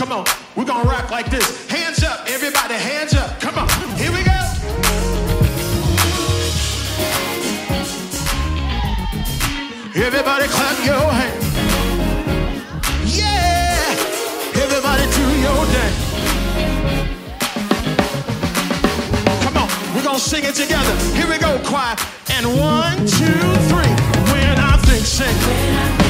Come on, we're gonna rock like this. Hands up, everybody, hands up. Come on, here we go. Everybody clap your hands. Yeah, everybody do your dance. Come on, we're gonna sing it together. Here we go, choir. And 1, 2, 3. When I think, sing.